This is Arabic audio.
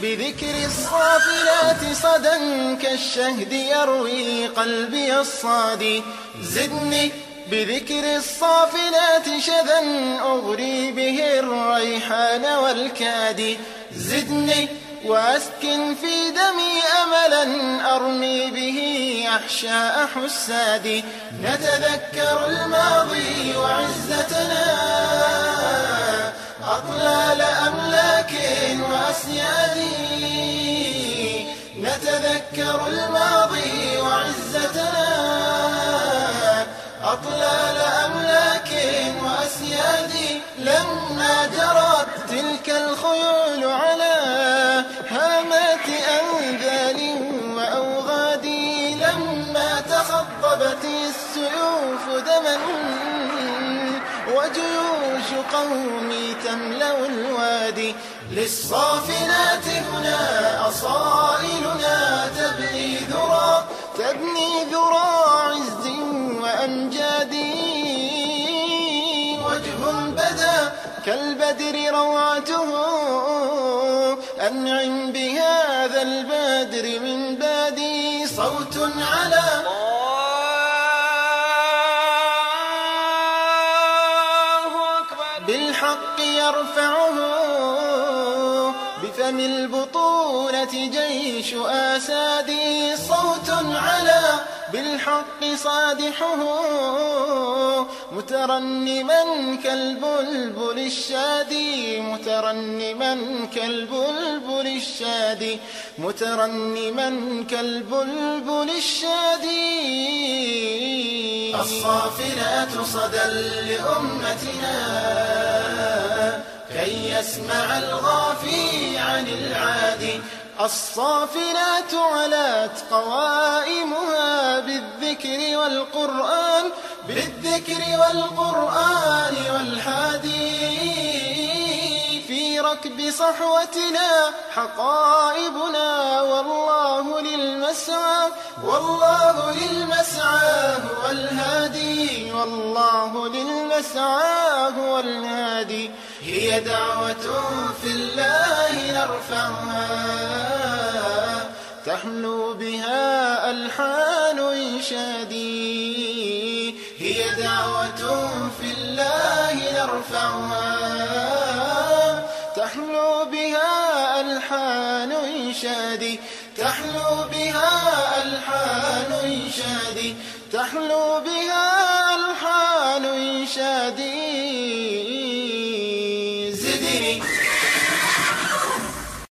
بذكر الصافنات صدى كالشهد يروي قلبي الصادي. زدني بذكر الصافنات شذا أغري به الريحان والكادي. زدني وأسكن في دمي أملا أرمي به أحشاء حسادي. نتذكر الماضي وعزتنا أطلال أملاك وأسياد. نتذكر الماضي وعزتنا أطلال أملاك وأسياد. لما جرت تلك الخيول على هامات أنذال وأوغاد. لما تخضبت السيوف دما وجيوش قومي تملأ الوادي. للصافنات هنا أصائلنا تبني ذرى عز وأمجاد. وجه بدا كالبدر روعته أنعم بهذا البدر من بادي. صوت على بالحق يرفعه بفم البطولة جيش آسادي. صوت على بالحق صادحه مترنما كالبلبل الشادي. مترنما كالبلبل الشادي. مترنما كالبلبل الشادي. الصافنات صدى لأمتنا كي يسمع الغافي عن العادي. الصافنات علت قوائمها بالذكر والقرآن والحادي. في ركب صحوتنا حقائبنا والله للمسعى هو الهادي. والله للمسعى هو الهادي. هي دعوة في الله نرفعها تحلو بها ألحان إنشادي. هي دعوة في الله نرفعها تحلو بها ألحان إنشادي. تحلو بها ألحان إنشادي. تحلو بها ألحان إنشادي.